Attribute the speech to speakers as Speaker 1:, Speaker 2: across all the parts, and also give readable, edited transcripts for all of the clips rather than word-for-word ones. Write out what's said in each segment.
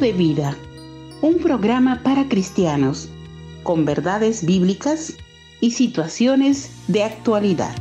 Speaker 1: de Vida, un programa para cristianos, con verdades bíblicas y situaciones de actualidad.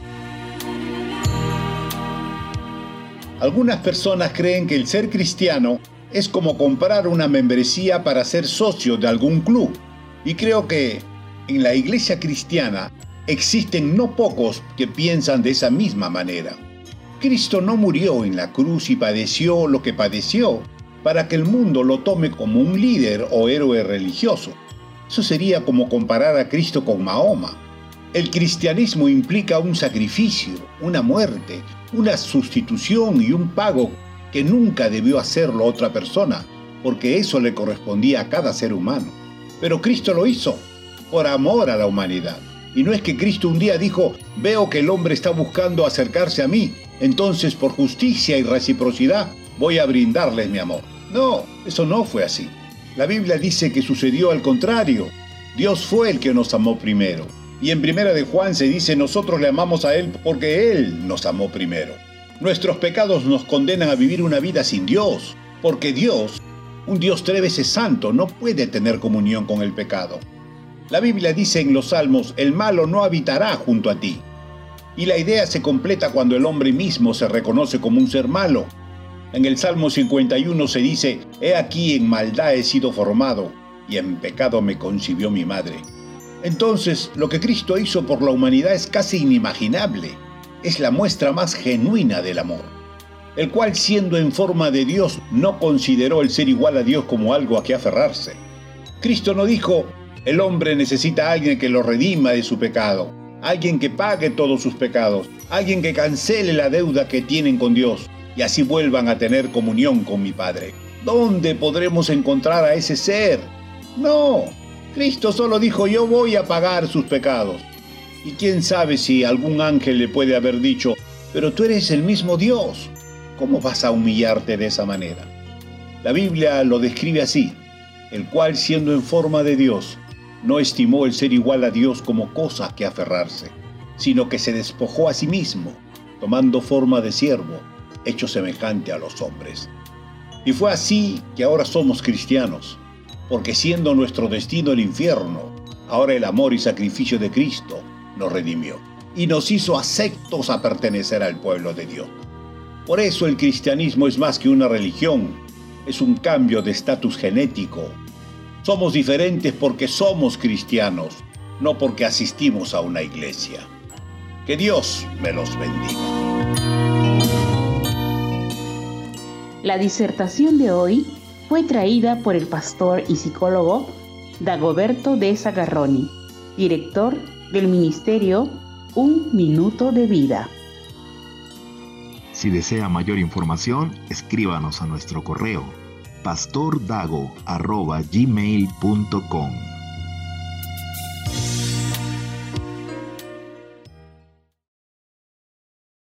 Speaker 2: Algunas personas creen que el ser cristiano es como comprar una membresía para ser socio de algún club. Y creo que en la iglesia cristiana existen no pocos que piensan de esa misma manera. Cristo no murió en la cruz y padeció lo que padeció para que el mundo lo tome como un líder o héroe religioso. Eso sería como comparar a Cristo con Mahoma. El cristianismo implica un sacrificio, una muerte, una sustitución y un pago que nunca debió hacerlo otra persona, porque eso le correspondía a cada ser humano. Pero Cristo lo hizo por amor a la humanidad. Y no es que Cristo un día dijo: veo que el hombre está buscando acercarse a mí, entonces por justicia y reciprocidad voy a brindarles mi amor. No, eso no fue así. La Biblia dice que sucedió al contrario. Dios fue el que nos amó primero. Y en 1 de Juan se dice: nosotros le amamos a Él porque Él nos amó primero. Nuestros pecados nos condenan a vivir una vida sin Dios, porque Dios, un Dios 3 veces santo, no puede tener comunión con el pecado. La Biblia dice en los Salmos: el malo no habitará junto a ti. Y la idea se completa cuando el hombre mismo se reconoce como un ser malo. En el Salmo 51 se dice: he aquí en maldad he sido formado, y en pecado me concibió mi madre. Entonces, lo que Cristo hizo por la humanidad es casi inimaginable. Es la muestra más genuina del amor, el cual, siendo en forma de Dios, no consideró el ser igual a Dios como algo a que aferrarse. Cristo no dijo: el hombre necesita a alguien que lo redima de su pecado, alguien que pague todos sus pecados, alguien que cancele la deuda que tienen con Dios y así vuelvan a tener comunión con mi Padre. ¿Dónde podremos encontrar a ese ser? No, Cristo solo dijo: yo voy a pagar sus pecados. Y quién sabe si algún ángel le puede haber dicho: pero tú eres el mismo Dios, ¿cómo vas a humillarte de esa manera? La Biblia lo describe así: el cual, siendo en forma de Dios, no estimó el ser igual a Dios como cosa a que aferrarse, sino que se despojó a sí mismo, tomando forma de siervo, hecho semejante a los hombres. Y fue así que ahora somos cristianos, porque siendo nuestro destino el infierno, ahora el amor y sacrificio de Cristo nos redimió y nos hizo aceptos a pertenecer al pueblo de Dios. Por eso el cristianismo es más que una religión, es un cambio de estatus genético. Somos diferentes porque somos cristianos, no porque asistimos a una iglesia. Que Dios me los bendiga.
Speaker 1: La disertación de hoy fue traída por el pastor y psicólogo Dagoberto de Zagarroni, director del ministerio Un Minuto de Vida.
Speaker 3: Si desea mayor información, escríbanos a nuestro correo pastordago@gmail.com.